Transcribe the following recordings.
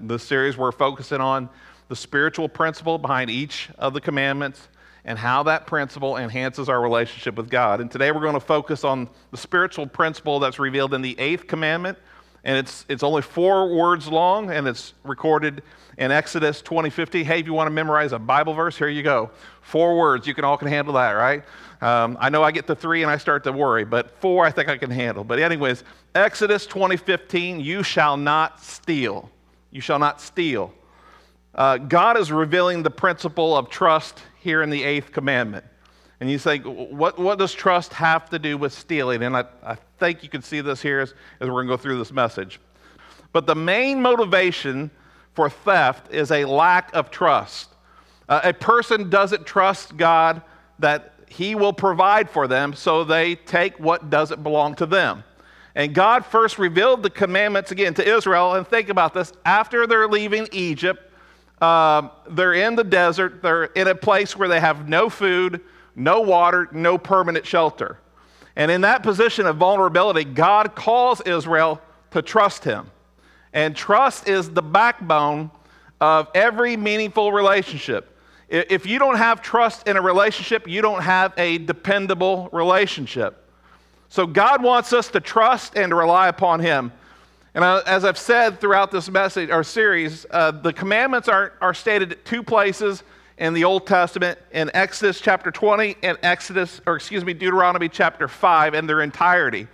This series we're focusing on the spiritual principle behind each of the commandments and how that principle enhances our relationship with God. And today we're going to focus on the spiritual principle that's revealed in the 8th commandment. And it's only 4 words long, and it's recorded in Exodus 20:50. Hey, if you want to memorize a Bible verse, here you go. 4 words. You all can handle that, right? I know I get to 3 and I start to worry, but 4 I think I can handle. But anyways, Exodus 20:15, you shall not steal. You shall not steal. God is revealing the principle of trust here in the 8th commandment. And you think, what does trust have to do with stealing? And I think you can see this here as we're going to go through this message. But the main motivation for theft is a lack of trust. A person doesn't trust God that He will provide for them, so they take what doesn't belong to them. And God first revealed the commandments again to Israel, and think about this, after they're leaving Egypt, they're in the desert, they're in a place where they have no food, no water, no permanent shelter. And in that position of vulnerability, God calls Israel to trust Him. And trust is the backbone of every meaningful relationship. If you don't have trust in a relationship, you don't have a dependable relationship. So God wants us to trust and to rely upon Him. And as I've said throughout this message or series, the commandments are stated at 2 places in the Old Testament, in Exodus chapter 20 and Deuteronomy chapter 5 in their entirety.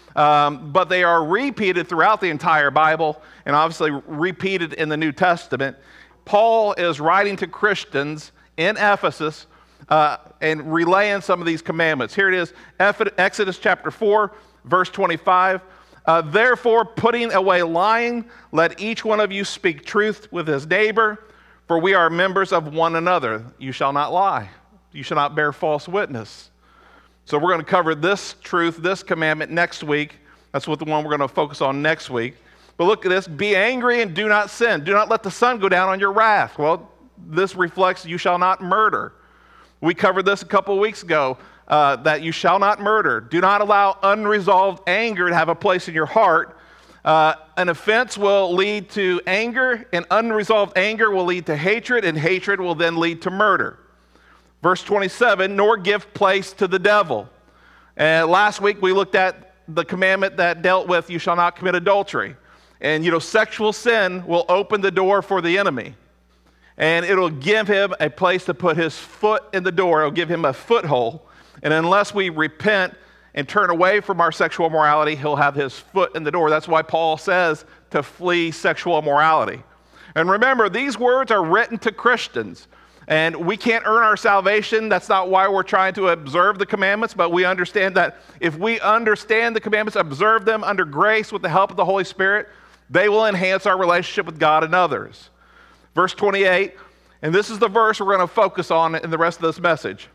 But they are repeated throughout the entire Bible and obviously repeated in the New Testament. Paul is writing to Christians in Ephesus and relaying some of these commandments. Here it is, Exodus chapter 4, verse 25. Therefore, putting away lying, let each one of you speak truth with his neighbor, for we are members of one another. You shall not lie. You shall not bear false witness. So we're going to cover this truth, this commandment next week. That's what the one we're going to focus on next week. But look at this. Be angry and do not sin. Do not let the sun go down on your wrath. Well, this reflects you shall not murder. We covered this a couple of weeks ago, that you shall not murder. Do not allow unresolved anger to have a place in your heart. An offense will lead to anger, and unresolved anger will lead to hatred, and hatred will then lead to murder. Verse 27, nor give place to the devil. And last week we looked at the commandment that dealt with you shall not commit adultery. And sexual sin will open the door for the enemy. And it'll give him a place to put his foot in the door. It'll give him a foothold. And unless we repent and turn away from our sexual immorality, he'll have his foot in the door. That's why Paul says to flee sexual immorality. And remember, these words are written to Christians. And we can't earn our salvation. That's not why we're trying to observe the commandments, but we understand that if we understand the commandments, observe them under grace with the help of the Holy Spirit, they will enhance our relationship with God and others. Verse 28, and this is the verse we're going to focus on in the rest of this message.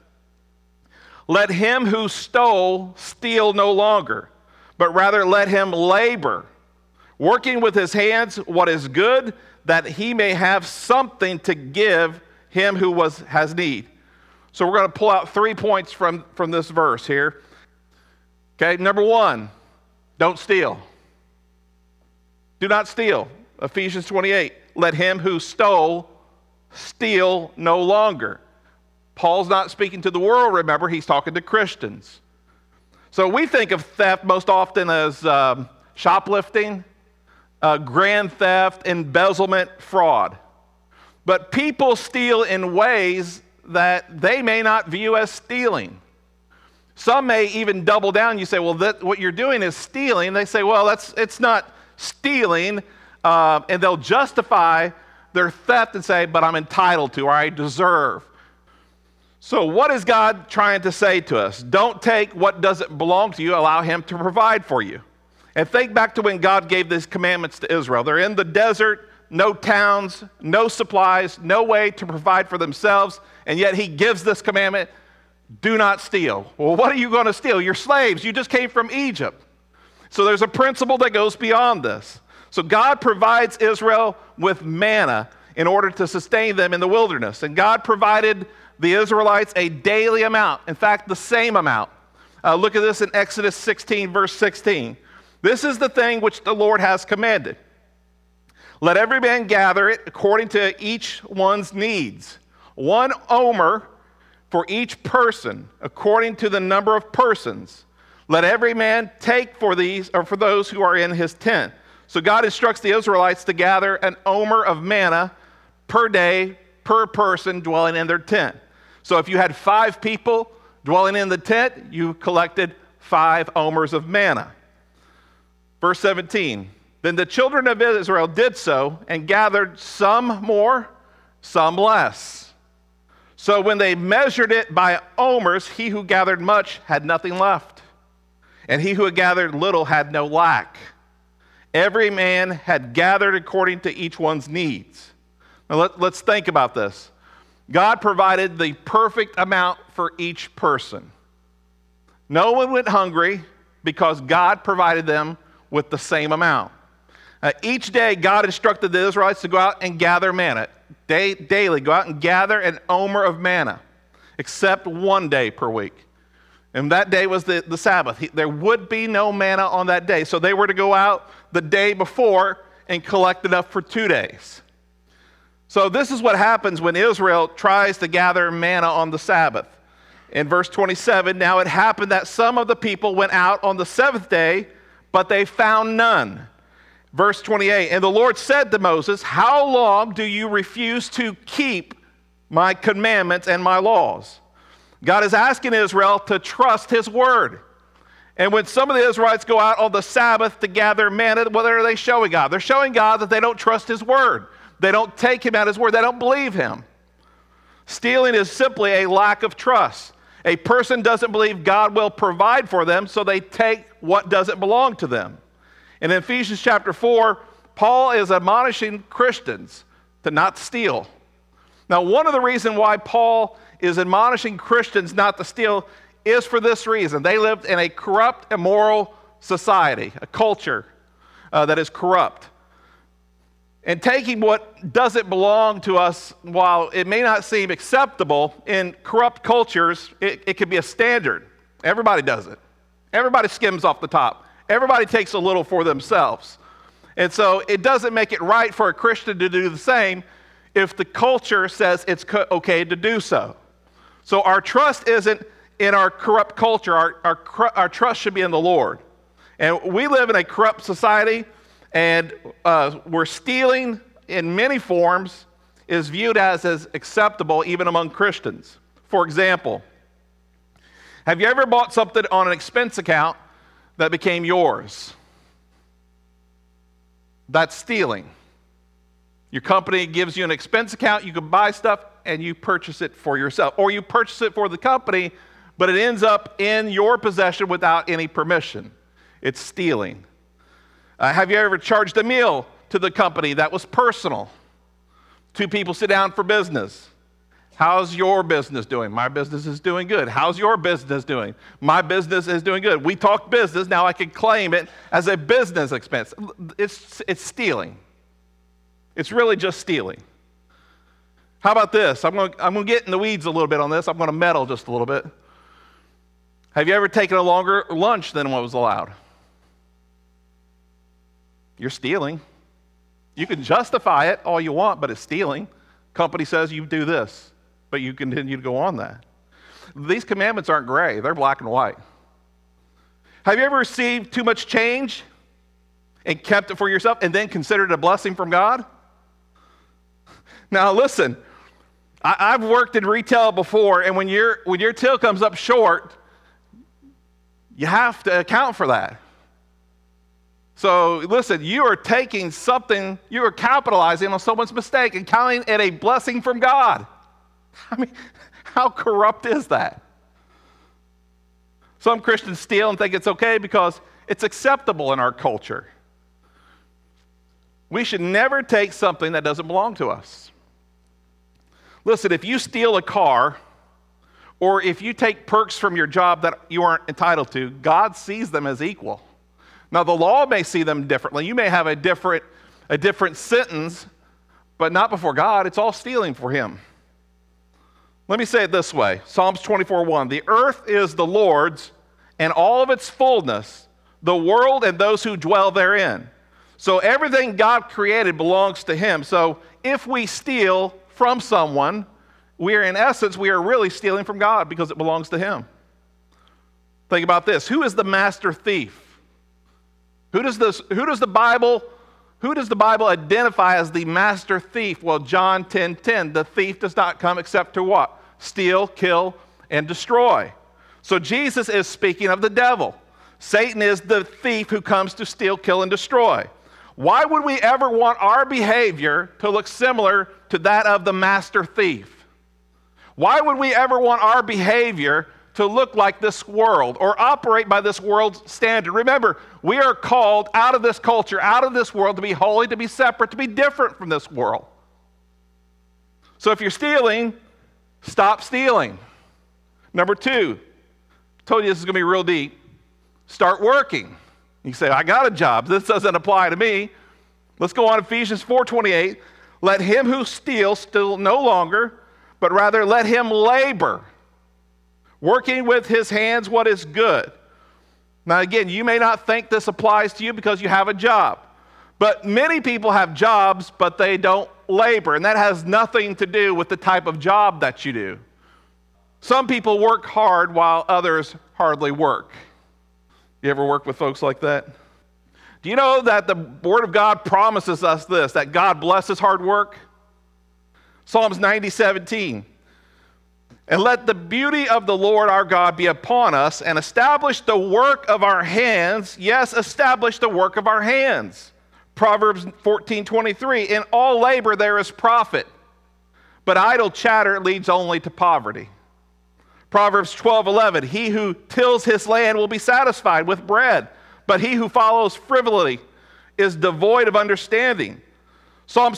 Let him who stole steal no longer, but rather let him labor, working with his hands what is good, that he may have something to give him who has need. So we're going to pull out 3 points from this verse here. Okay, number 1, don't steal. Do not steal. Ephesians 28, let him who stole steal no longer. Paul's not speaking to the world, remember, he's talking to Christians. So we think of theft most often as shoplifting, grand theft, embezzlement, fraud. But people steal in ways that they may not view as stealing. Some may even double down. You say, well, what you're doing is stealing. They say, well, it's not stealing. And they'll justify their theft and say, but I'm entitled to, or I deserve. So what is God trying to say to us? Don't take what doesn't belong to you. Allow Him to provide for you. And think back to when God gave these commandments to Israel. They're in the desert, no towns, no supplies, no way to provide for themselves, and yet He gives this commandment, do not steal. Well, what are you going to steal? You're slaves. You just came from Egypt. So there's a principle that goes beyond this. So God provides Israel with manna in order to sustain them in the wilderness. And God provided the Israelites a daily amount. In fact, the same amount. Look at this in Exodus 16, verse 16. This is the thing which the Lord has commanded. Let every man gather it according to each one's needs. 1 omer for each person, according to the number of persons. Let every man take for these, or for those who are in his tent. So God instructs the Israelites to gather an omer of manna per day, per person dwelling in their tent. So if you had 5 people dwelling in the tent, you collected 5 omers of manna. Verse 17, then the children of Israel did so and gathered some more, some less. So when they measured it by omers, he who gathered much had nothing left, and he who had gathered little had no lack. Every man had gathered according to each one's needs. Now let's think about this. God provided the perfect amount for each person. No one went hungry because God provided them with the same amount. Each day, God instructed the Israelites to go out and gather manna. Daily, go out and gather an omer of manna, except 1 day per week. And that day was the Sabbath. There would be no manna on that day. So they were to go out the day before and collect enough for 2 days. So this is what happens when Israel tries to gather manna on the Sabbath. In verse 27, now it happened that some of the people went out on the 7th day, but they found none. Verse 28, and the Lord said to Moses, how long do you refuse to keep my commandments and my laws? God is asking Israel to trust his word. And when some of the Israelites go out on the Sabbath to gather manna, what are they showing God? They're showing God that they don't trust his word. They don't take him at his word. They don't believe him. Stealing is simply a lack of trust. A person doesn't believe God will provide for them, so they take what doesn't belong to them. And in Ephesians chapter 4, Paul is admonishing Christians to not steal. Now, one of the reasons why Paul is admonishing Christians not to steal is for this reason. They lived in a corrupt, immoral society, a culture that is corrupt. And taking what doesn't belong to us, while it may not seem acceptable, in corrupt cultures, it can be a standard. Everybody does it. Everybody skims off the top. Everybody takes a little for themselves. And so it doesn't make it right for a Christian to do the same if the culture says it's okay to do so. So our trust isn't in our corrupt culture. Our trust should be in the Lord. And we live in a corrupt society, and we're stealing in many forms is viewed as acceptable even among Christians. For example, have you ever bought something on an expense account that became yours? That's stealing. Your company gives you an expense account, you can buy stuff, and you purchase it for yourself. Or you purchase it for the company, but it ends up in your possession without any permission. It's stealing. Have you ever charged a meal to the company that was personal? 2 people sit down for business. How's your business doing? My business is doing good. How's your business doing? My business is doing good. We talk business, now I can claim it as a business expense. It's stealing. It's really just stealing. How about this? I'm going to get in the weeds a little bit on this. I'm going to meddle just a little bit. Have you ever taken a longer lunch than what was allowed? You're stealing. You can justify it all you want, but it's stealing. Company says you do this, but you continue to go on that. These commandments aren't gray. They're black and white. Have you ever received too much change and kept it for yourself and then considered it a blessing from God? Now listen, I've worked in retail before, and when your till comes up short, you have to account for that. So listen, you are taking something, you are capitalizing on someone's mistake and counting it a blessing from God. I mean, how corrupt is that? Some Christians steal and think it's okay because it's acceptable in our culture. We should never take something that doesn't belong to us. Listen, if you steal a car, or if you take perks from your job that you aren't entitled to, God sees them as equal. Now, the law may see them differently. You may have a different sentence, but not before God. It's all stealing for him. Let me say it this way. Psalms 24:1. The earth is the Lord's and all of its fullness, the world and those who dwell therein. So everything God created belongs to him. So if we steal from someone, we are really stealing from God because it belongs to him. Think about this. Who is the master thief? Who does the Bible identify as the master thief? Well, John 10:10, the thief does not come except to what? Steal, kill, and destroy. So Jesus is speaking of the devil. Satan is the thief who comes to steal, kill, and destroy. Why would we ever want our behavior to look similar to that of the master thief? Why would we ever want our behavior to look like this world or operate by this world's standard? Remember, we are called out of this culture, out of this world, to be holy, to be separate, to be different from this world. So if you're stealing, stop stealing. Number 2, I told you this is going to be real deep. Start working. You say, I got a job. This doesn't apply to me. Let's go on Ephesians 4:28. Let him who steals steal no longer, but rather let him labor, working with his hands what is good. Now again, you may not think this applies to you because you have a job. But many people have jobs, but they don't labor. And that has nothing to do with the type of job that you do. Some people work hard while others hardly work. You ever work with folks like that? Do you know that the Word of God promises us this, that God blesses hard work? Psalms 90:17. And let the beauty of the Lord our God be upon us, and establish the work of our hands. Yes, establish the work of our hands. Proverbs 14:23. In all labor there is profit, but idle chatter leads only to poverty. Proverbs 12:11. He who tills his land will be satisfied with bread, but he who follows frivolity is devoid of understanding. Psalms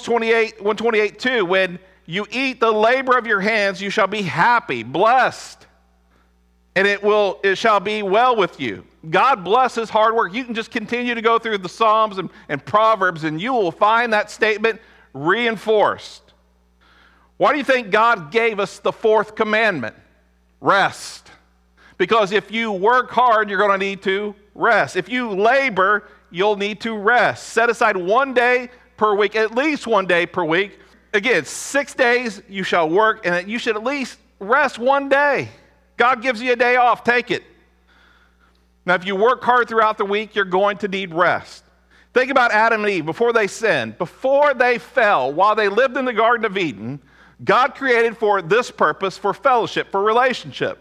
128:2. When you eat the labor of your hands, you shall be happy, blessed, and it shall be well with you. God blesses hard work. You can just continue to go through the Psalms and Proverbs, and you will find that statement reinforced. Why do you think God gave us the 4th commandment? Rest. Because if you work hard, you're going to need to rest. If you labor, you'll need to rest. Set aside one day per week, at least one day per week. Again, 6 days you shall work, and you should at least rest one day. God gives you a day off, take it. Now, if you work hard throughout the week, you're going to need rest. Think about Adam and Eve before they sinned, before they fell, while they lived in the Garden of Eden. God created for this purpose, for fellowship, for relationship.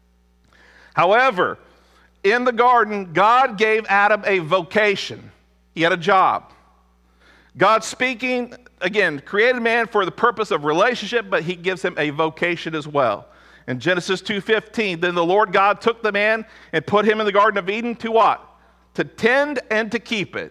However, in the garden, God gave Adam a vocation. He had a job. God speaking, again, created man for the purpose of relationship, but he gives him a vocation as well. In Genesis 2:15, then the Lord God took the man and put him in the Garden of Eden to what? To tend and to keep it.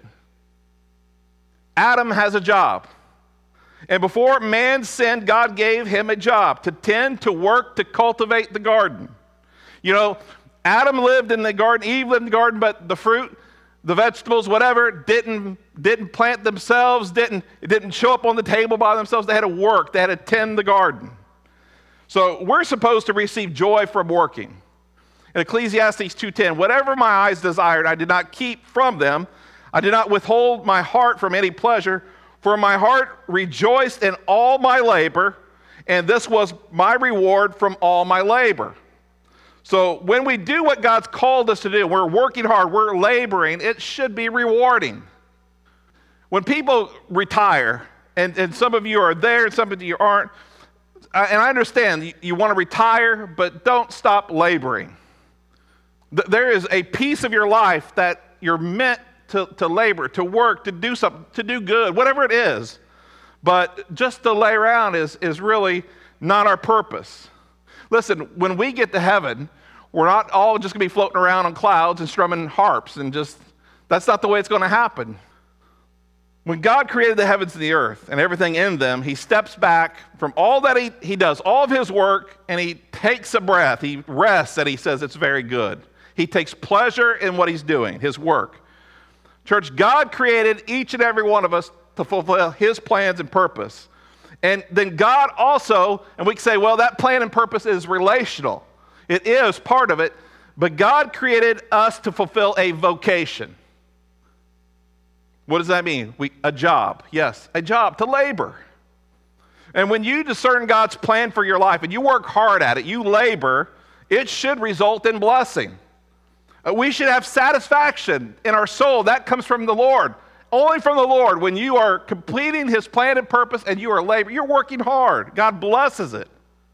Adam has a job. And before man sinned, God gave him a job to tend, to work, to cultivate the garden. You know, Adam lived in the garden, Eve lived in the garden, but the fruit, the vegetables, whatever, didn't plant themselves, it didn't show up on the table by themselves. They had to work. They had to tend the garden. So we're supposed to receive joy from working. In Ecclesiastes 2:10, whatever my eyes desired, I did not keep from them. I did not withhold my heart from any pleasure, for my heart rejoiced in all my labor, and this was my reward from all my labor. So when we do what God's called us to do, we're working hard, we're laboring, it should be rewarding. When people retire, and some of you are there and some of you aren't, and I understand you want to retire, but don't stop laboring. There is a piece of your life that you're meant to labor, to work, to do something, to do good, whatever it is. But just to lay around is really not our purpose. Listen, when we get to heaven, we're not all just going to be floating around on clouds and strumming harps and that's not the way it's going to happen. When God created the heavens and the earth and everything in them, he steps back from all that he does, all of his work, and he takes a breath. He rests and he says it's very good. He takes pleasure in what he's doing, his work. Church, God created each and every one of us to fulfill his plans and purpose. And then God also, and we can say, well, that plan and purpose is relational. It is part of it, but God created us to fulfill a vocation. What does that mean? A job. Yes, a job, to labor. And when you discern God's plan for your life and you work hard at it, you labor, it should result in blessing. We should have satisfaction in our soul. That comes from the Lord. Only from the Lord. When you are completing his plan and purpose and you are laboring, you're working hard. God blesses it.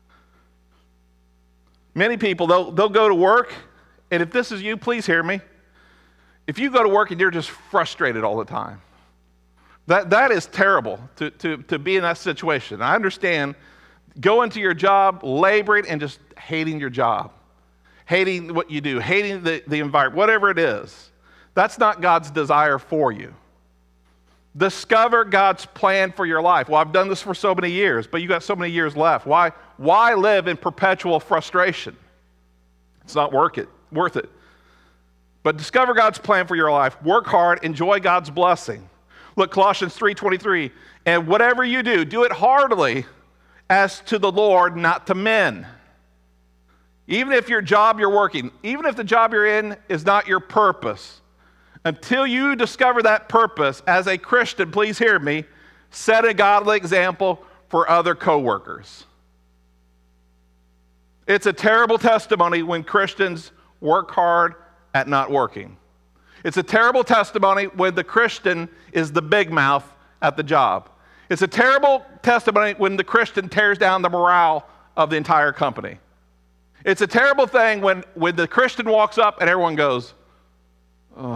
Many people, they'll go to work, and if this is you, please hear me. If you go to work and you're just frustrated all the time, that is terrible to be in that situation. I understand going to your job, laboring, and just hating your job, hating what you do, hating the environment, whatever it is. That's not God's desire for you. Discover God's plan for your life. Well, I've done this for so many years, but you got so many years left. Why live in perpetual frustration? It's not worth it. But discover God's plan for your life. Work hard. Enjoy God's blessing. Look, Colossians 3:23. And whatever you do, do it heartily as to the Lord, not to men. Even if your job you're working, even if the job you're in is not your purpose, until you discover that purpose as a Christian, please hear me, set a godly example for other coworkers. It's a terrible testimony when Christians work hard at not working. It's a terrible testimony when the Christian is the big mouth at the job. It's a terrible testimony when the Christian tears down the morale of the entire company. It's a terrible thing when the Christian walks up and everyone goes, oh.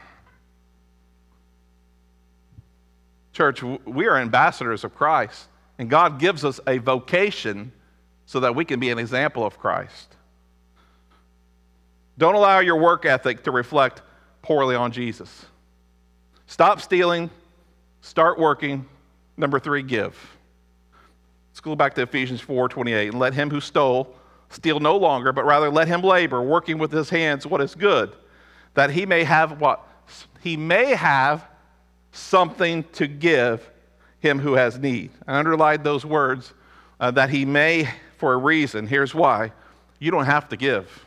Church, we are ambassadors of Christ, and God gives us a vocation so that we can be an example of Christ. Don't allow your work ethic to reflect poorly on Jesus. Stop stealing, start working. Number 3, give. Let's go back to Ephesians 4:28. And let him who stole steal no longer, but rather let him labor, working with his hands what is good, that he may have what? He may have something to give him who has need. I underlined those words, that he may, for a reason. Here's why. You don't have to give.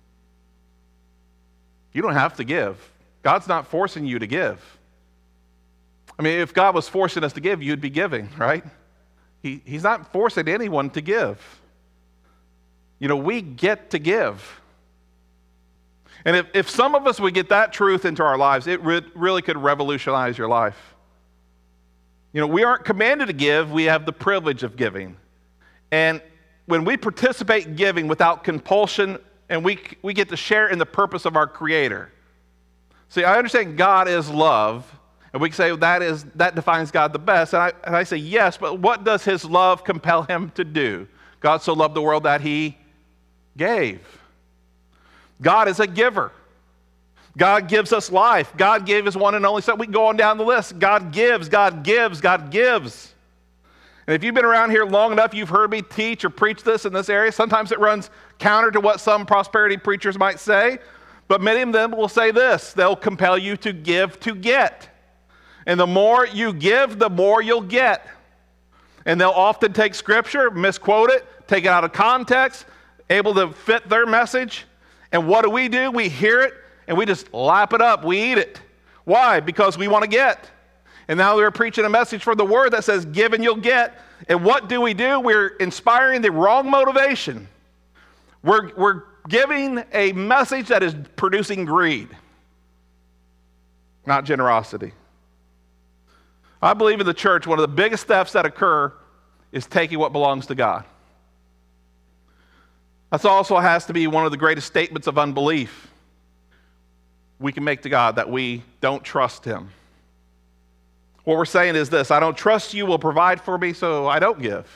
You don't have to give. God's not forcing you to give. I mean, if God was forcing us to give, you'd be giving, right? He's not forcing anyone to give. You know, we get to give. And if some of us would get that truth into our lives, it really could revolutionize your life. You know, we aren't commanded to give, we have the privilege of giving. And when we participate in giving without compulsion, and we get to share in the purpose of our Creator. See, I understand God is love, and we can say that defines God the best, and I say yes, but what does his love compel him to do? God so loved the world that he gave. God is a giver. God gives us life. God gave his one and only son. We can go on down the list. God gives, God gives, God gives. And if you've been around here long enough, you've heard me teach or preach this in this area. Sometimes it runs counter to what some prosperity preachers might say, but many of them will say this: they'll compel you to give to get. And the more you give, the more you'll get. And they'll often take scripture, misquote it, take it out of context, able to fit their message. And what do? We hear it, and we just lap it up. We eat it. Why? Because we want to get. And now we're preaching a message from the Word that says, give and you'll get. And what do? We're inspiring the wrong motivation. We're giving a message that is producing greed, not generosity. I believe in the church, one of the biggest thefts that occur is taking what belongs to God. That also has to be one of the greatest statements of unbelief we can make to God, that we don't trust him. What we're saying is this: I don't trust you will provide for me, so I don't give.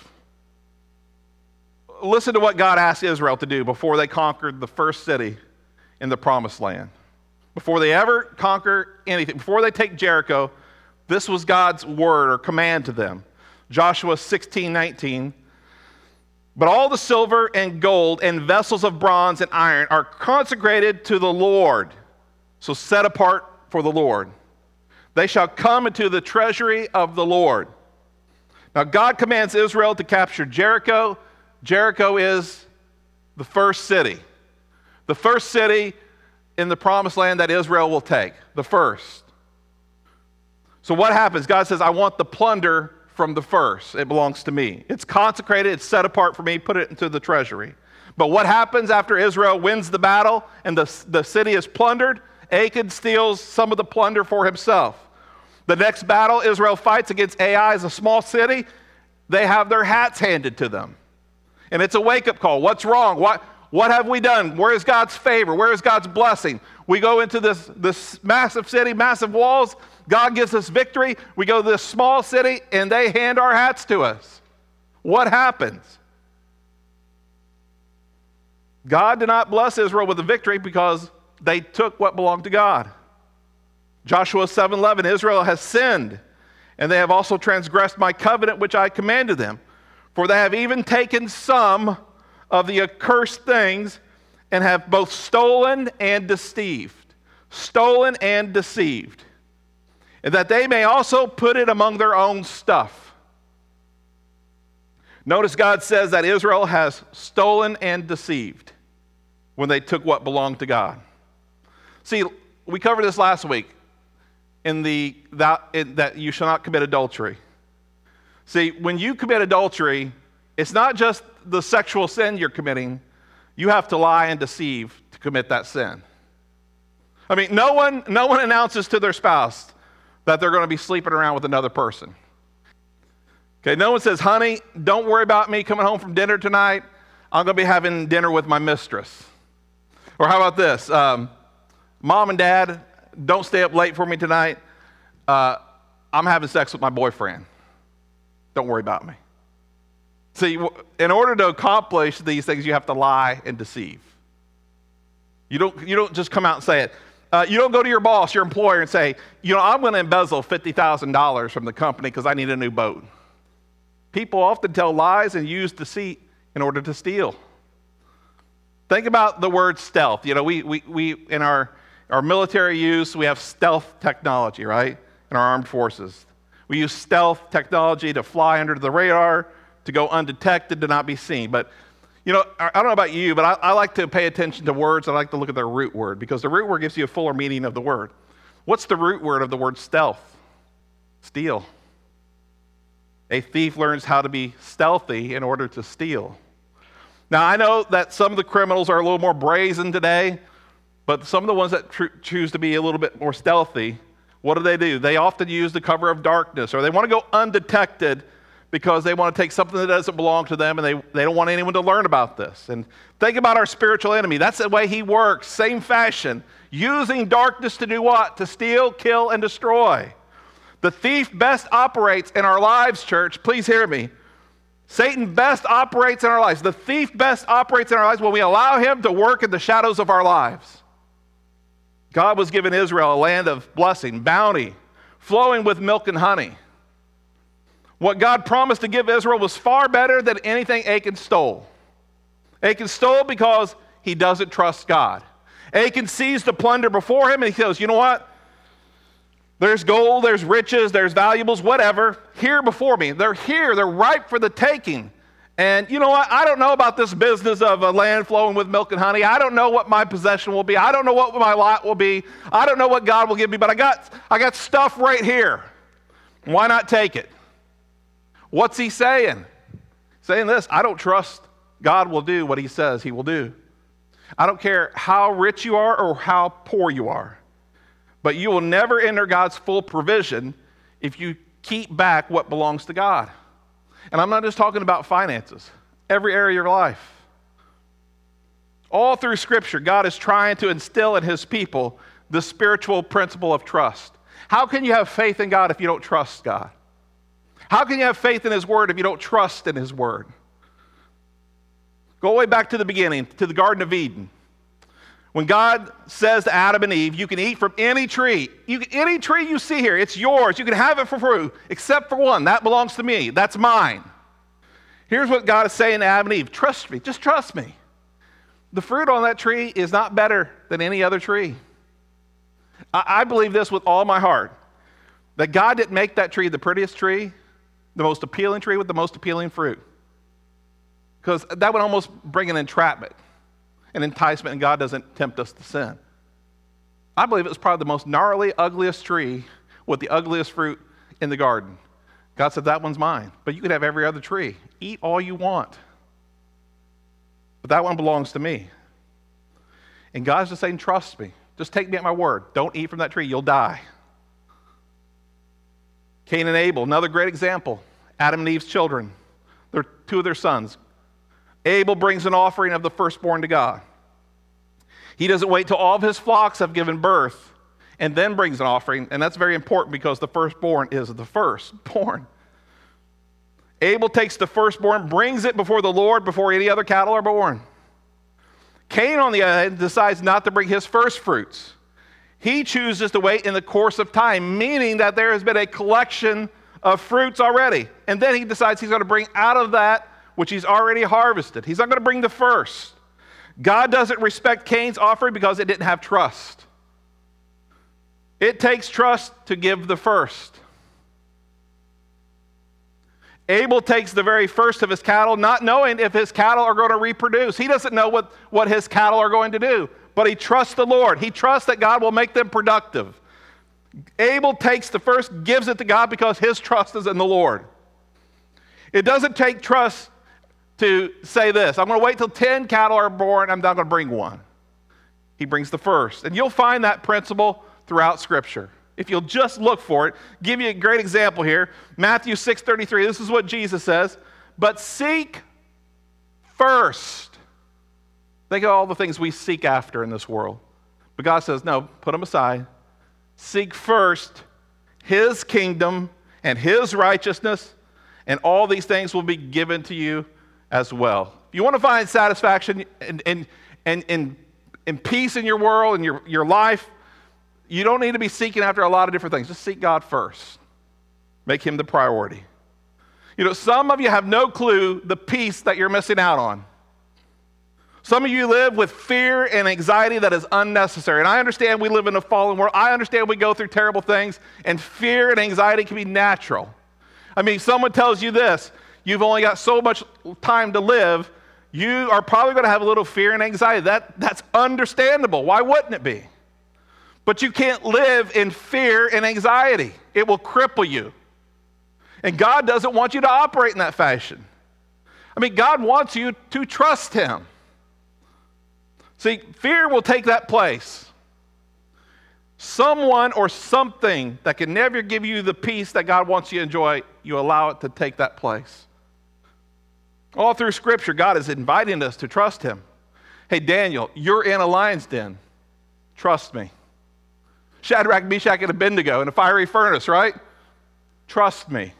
Listen to what God asked Israel to do before they conquered the first city in the Promised Land. Before they ever conquer anything, before they take Jericho, this was God's word or command to them. Joshua 16:19. But all the silver and gold and vessels of bronze and iron are consecrated to the Lord, so set apart for the Lord. They shall come into the treasury of the Lord. Now God commands Israel to capture Jericho. Jericho is the first city. The first city in the Promised Land that Israel will take. The first. So what happens? God says, I want the plunder from the first. It belongs to me. It's consecrated. It's set apart for me. Put it into the treasury. But what happens after Israel wins the battle and the city is plundered? Achan steals some of the plunder for himself. The next battle Israel fights against Ai is a small city. They have their hats handed to them. And it's a wake-up call. What's wrong? What have we done? Where is God's favor? Where is God's blessing? We go into this massive city, massive walls. God gives us victory. We go to this small city, and they hand our hats to us. What happens? God did not bless Israel with a victory because they took what belonged to God. Joshua 7:11, Israel has sinned, and they have also transgressed my covenant which I commanded them. For they have even taken some of the accursed things and have both stolen and deceived. Stolen and deceived. And that they may also put it among their own stuff. Notice God says that Israel has stolen and deceived when they took what belonged to God. See, we covered this last week that you shall not commit adultery. See, when you commit adultery, it's not just the sexual sin you're committing. You have to lie and deceive to commit that sin. I mean, no one announces to their spouse that they're going to be sleeping around with another person. Okay, no one says, honey, don't worry about me coming home from dinner tonight. I'm going to be having dinner with my mistress. Or how about this? Mom and Dad, don't stay up late for me tonight. I'm having sex with my boyfriend. Don't worry about me. See, in order to accomplish these things, you have to lie and deceive. You don't just come out and say it. You don't go to your boss, your employer, and say, I'm going to embezzle $50,000 from the company because I need a new boat. People often tell lies and use deceit in order to steal. Think about the word stealth. We in our military use, we have stealth technology, right? In our armed forces. We use stealth technology to fly under the radar, to go undetected, to not be seen. But, I don't know about you, but I like to pay attention to words. I like to look at their root word because the root word gives you a fuller meaning of the word. What's the root word of the word stealth? Steal. A thief learns how to be stealthy in order to steal. Now, I know that some of the criminals are a little more brazen today, but some of the ones that choose to be a little bit more stealthy, what do? They often use the cover of darkness, or they want to go undetected because they want to take something that doesn't belong to them, and they don't want anyone to learn about this. And think about our spiritual enemy. That's the way he works, same fashion, using darkness to do what? To steal, kill, and destroy. The thief best operates in our lives, church. Please hear me. Satan best operates in our lives. The thief best operates in our lives when we allow him to work in the shadows of our lives. God was giving Israel a land of blessing, bounty, flowing with milk and honey. What God promised to give Israel was far better than anything Achan stole. Achan stole because he doesn't trust God. Achan sees the plunder before him and he goes, you know what? There's gold, there's riches, there's valuables, whatever, here before me. They're here, they're ripe for the taking. And you know what? I don't know about this business of a land flowing with milk and honey. I don't know what my possession will be. I don't know what my lot will be. I don't know what God will give me, but I got stuff right here. Why not take it? What's he saying? Saying this, I don't trust God will do what he says he will do. I don't care how rich you are or how poor you are. But you will never enter God's full provision if you keep back what belongs to God. And I'm not just talking about finances. Every area of your life. All through Scripture, God is trying to instill in his people the spiritual principle of trust. How can you have faith in God if you don't trust God? How can you have faith in his word if you don't trust in his word? Go all the way back to the beginning, to the Garden of Eden. When God says to Adam and Eve, you can eat from any tree. Any tree you see here, it's yours. You can have it for free, except for one. That belongs to me. That's mine. Here's what God is saying to Adam and Eve. Trust me. Just trust me. The fruit on that tree is not better than any other tree. I believe this with all my heart, that God didn't make that tree the prettiest tree, the most appealing tree with the most appealing fruit. Because that would almost bring an entrapment. An enticement, and God doesn't tempt us to sin. I believe it was probably the most gnarly, ugliest tree with the ugliest fruit in the garden. God said, that one's mine, but you could have every other tree. Eat all you want. But that one belongs to me. And God's just saying, trust me. Just take me at my word. Don't eat from that tree. You'll die. Cain and Abel, another great example. Adam and Eve's children. They're two of their sons. Abel brings an offering of the firstborn to God. He doesn't wait till all of his flocks have given birth and then brings an offering. And that's very important because the firstborn is the firstborn. Abel takes the firstborn, brings it before the Lord before any other cattle are born. Cain, on the other hand, decides not to bring his first fruits. He chooses to wait in the course of time, meaning that there has been a collection of fruits already. And then he decides he's going to bring out of that which he's already harvested. He's not going to bring the first. God doesn't respect Cain's offering because it didn't have trust. It takes trust to give the first. Abel takes the very first of his cattle, not knowing if his cattle are going to reproduce. He doesn't know what his cattle are going to do, but he trusts the Lord. He trusts that God will make them productive. Abel takes the first, gives it to God because his trust is in the Lord. It doesn't take trust to say this, I'm going to wait till 10 cattle are born, I'm not going to bring one. He brings the first. And you'll find that principle throughout Scripture. If you'll just look for it, give you a great example here. Matthew 6:33, this is what Jesus says, but seek first. Think of all the things we seek after in this world. But God says, no, put them aside. Seek first His kingdom and His righteousness, and all these things will be given to you as well. If you want to find satisfaction and peace in your world and your life, you don't need to be seeking after a lot of different things. Just seek God first. Make Him the priority. You know, some of you have no clue the peace that you're missing out on. Some of you live with fear and anxiety that is unnecessary. And I understand we live in a fallen world. I understand we go through terrible things, and fear and anxiety can be natural. I mean, someone tells you this, you've only got so much time to live, you are probably going to have a little fear and anxiety. That's understandable. Why wouldn't it be? But you can't live in fear and anxiety. It will cripple you. And God doesn't want you to operate in that fashion. I mean, God wants you to trust Him. See, fear will take that place. Someone or something that can never give you the peace that God wants you to enjoy, you allow it to take that place. All through Scripture, God is inviting us to trust Him. Hey, Daniel, you're in a lion's den. Trust me. Shadrach, Meshach, and Abednego in a fiery furnace, right? Trust me.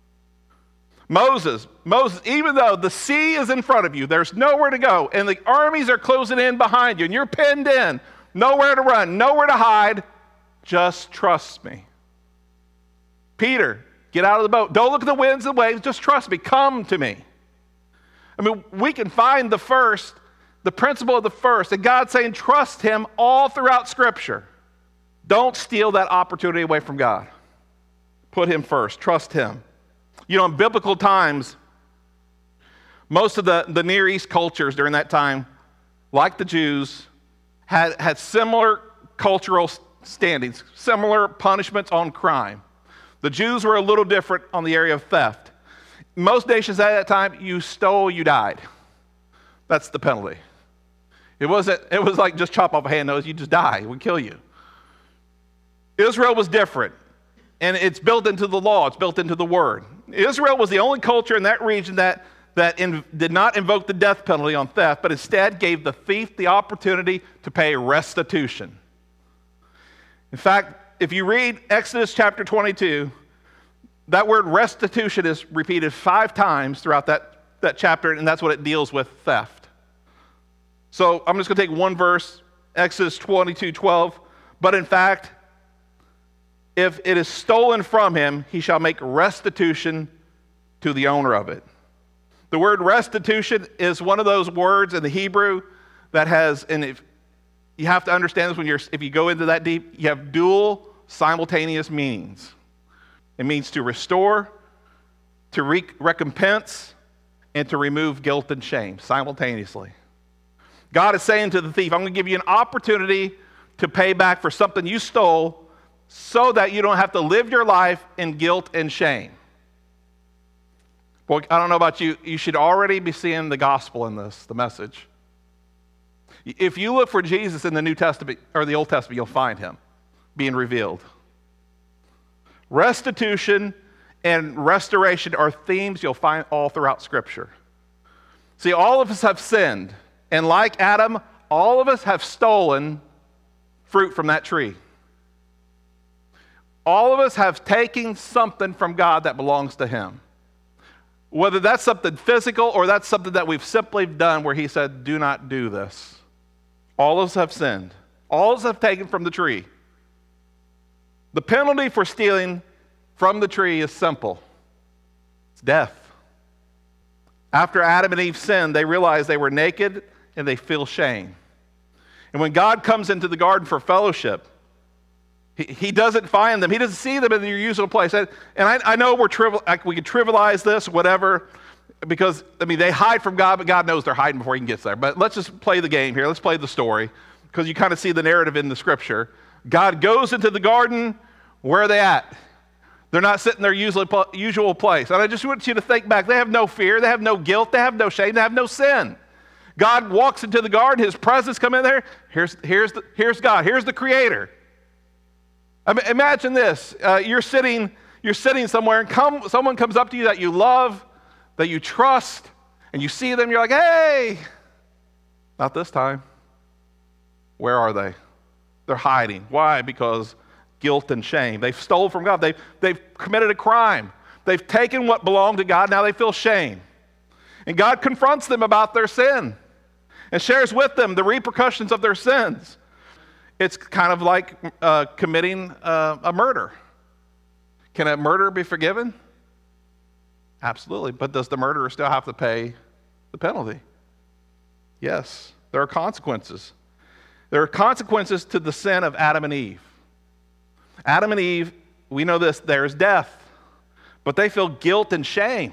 Moses, even though the sea is in front of you, there's nowhere to go, and the armies are closing in behind you, and you're pinned in, nowhere to run, nowhere to hide, just trust me. Peter, get out of the boat. Don't look at the winds and waves, just trust me. Come to me. I mean, we can find the principle of the first, and God's saying trust Him all throughout Scripture. Don't steal that opportunity away from God. Put Him first. Trust Him. You know, in biblical times, most of the Near East cultures during that time, like the Jews, had similar cultural standings, similar punishments on crime. The Jews were a little different on the area of theft. Most nations at that time, you stole, you died. That's the penalty. It was like just chop off a hand nose, you just die, it would kill you. Israel was different, and it's built into the law, it's built into the word. Israel was the only culture in that region that did not invoke the death penalty on theft, but instead gave the thief the opportunity to pay restitution. In fact, if you read Exodus chapter 22, that word restitution is repeated 5 times throughout that chapter, and that's what it deals with, theft. So I'm just going to take one verse, Exodus 22:12. But in fact, if it is stolen from him, he shall make restitution to the owner of it. The word restitution is one of those words in the Hebrew that has, and if you have to understand this if you go into that deep, you have dual simultaneous meanings. It means to restore, to recompense, and to remove guilt and shame simultaneously. God is saying to the thief, I'm going to give you an opportunity to pay back for something you stole so that you don't have to live your life in guilt and shame. Boy, I don't know about you, you should already be seeing the gospel in this, the message. If you look for Jesus in the New Testament or the Old Testament, you'll find him being revealed. Restitution and restoration are themes you'll find all throughout Scripture. See, all of us have sinned, and like Adam, all of us have stolen fruit from that tree. All of us have taken something from God that belongs to him. Whether that's something physical or that's something that we've simply done where he said, do not do this. All of us have sinned. All of us have taken from the tree. The penalty for stealing from the tree is simple. It's death. After Adam and Eve sinned, they realized they were naked and they feel shame. And when God comes into the garden for fellowship, he doesn't find them. He doesn't see them in their usual place. And I know we can trivialize this, whatever, because, they hide from God, but God knows they're hiding before he gets there. But let's just play the game here. Let's play the story, because you kind of see the narrative in the Scripture. God goes into the garden. Where are they at? They're not sitting in their usual place. And I just want you to think back. They have no fear. They have no guilt. They have no shame. They have no sin. God walks into the garden. His presence come in there. Here's God. Here's the Creator. Imagine this. You're sitting somewhere, and someone comes up to you that you love, that you trust, and you see them. You're like, hey, not this time. Where are they? They're hiding. Why? Because guilt and shame. They've stolen from God. They've committed a crime. They've taken what belonged to God. Now they feel shame. And God confronts them about their sin and shares with them the repercussions of their sins. It's kind of like committing a murder. Can a murder be forgiven? Absolutely. But does the murderer still have to pay the penalty? Yes. There are consequences. There are consequences to the sin of Adam and Eve. Adam and Eve, we know this, there's death. But they feel guilt and shame.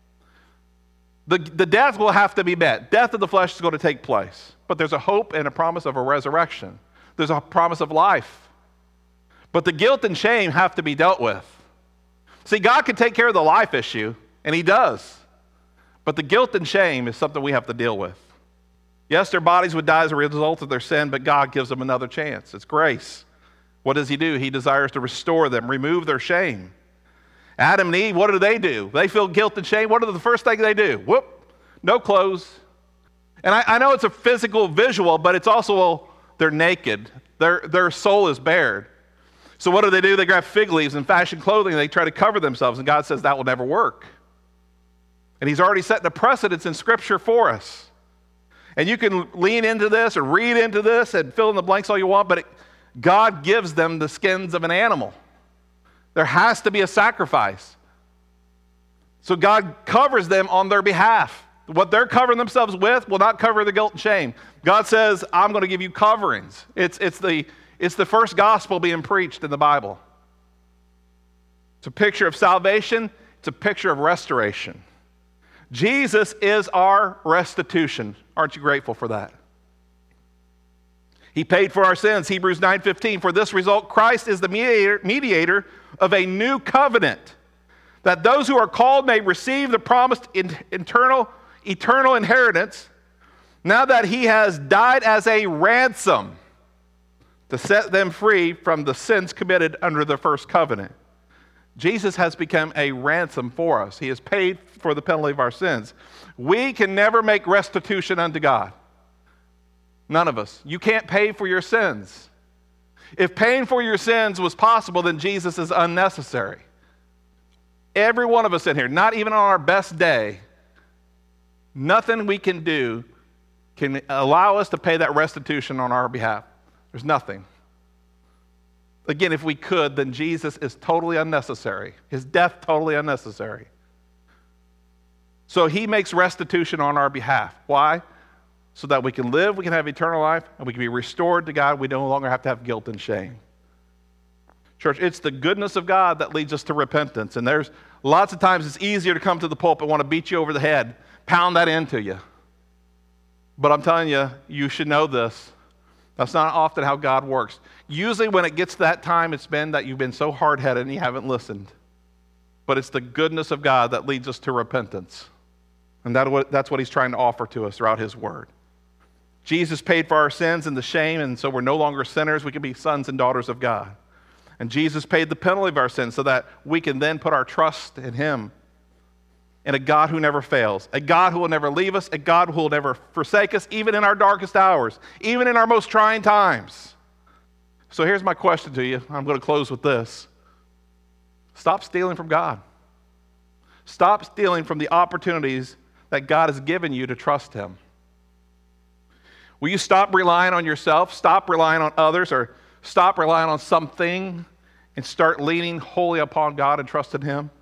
The death will have to be met. Death of the flesh is going to take place. But there's a hope and a promise of a resurrection. There's a promise of life. But the guilt and shame have to be dealt with. See, God can take care of the life issue, and he does. But the guilt and shame is something we have to deal with. Yes, their bodies would die as a result of their sin, but God gives them another chance. It's grace. What does he do? He desires to restore them, remove their shame. Adam and Eve, what do? They feel guilt and shame. What are the first thing they do? Whoop, no clothes. And I know it's a physical visual, but it's also, they're naked. Their soul is bared. So what do? They grab fig leaves and fashion clothing, and they try to cover themselves, and God says that will never work. And he's already set the precedence in Scripture for us. And you can lean into this or read into this and fill in the blanks all you want, but God gives them the skins of an animal. There has to be a sacrifice. So God covers them on their behalf. What they're covering themselves with will not cover the guilt and shame. God says, I'm going to give you coverings. It's the first gospel being preached in the Bible. It's a picture of salvation. It's a picture of restoration. Jesus is our restitution. Aren't you grateful for that? He paid for our sins. Hebrews 9:15. For this result, Christ is the mediator of a new covenant, that those who are called may receive the promised eternal inheritance, now that he has died as a ransom to set them free from the sins committed under the first covenant. Jesus has become a ransom for us. He has paid for the penalty of our sins. We can never make restitution unto God. None of us. You can't pay for your sins. If paying for your sins was possible, then Jesus is unnecessary. Every one of us in here, not even on our best day, nothing we can do can allow us to pay that restitution on our behalf. There's nothing. Again, if we could, then Jesus is totally unnecessary. His death totally unnecessary. So he makes restitution on our behalf. Why? So that we can live, we can have eternal life, and we can be restored to God. We no longer have to have guilt and shame. Church, it's the goodness of God that leads us to repentance. And there's lots of times it's easier to come to the pulpit and want to beat you over the head, pound that into you. But I'm telling you, you should know this. That's not often how God works. Usually when it gets to that time, it's been that you've been so hard-headed and you haven't listened. But it's the goodness of God that leads us to repentance. And that's what he's trying to offer to us throughout his word. Jesus paid for our sins and the shame, and so we're no longer sinners. We can be sons and daughters of God. And Jesus paid the penalty of our sins so that we can then put our trust in him, in a God who never fails, a God who will never leave us, a God who will never forsake us, even in our darkest hours, even in our most trying times. So here's my question to you. I'm going to close with this. Stop stealing from God. Stop stealing from the opportunities that God has given you to trust him. Will you stop relying on yourself, stop relying on others, or stop relying on something and start leaning wholly upon God and trusting him?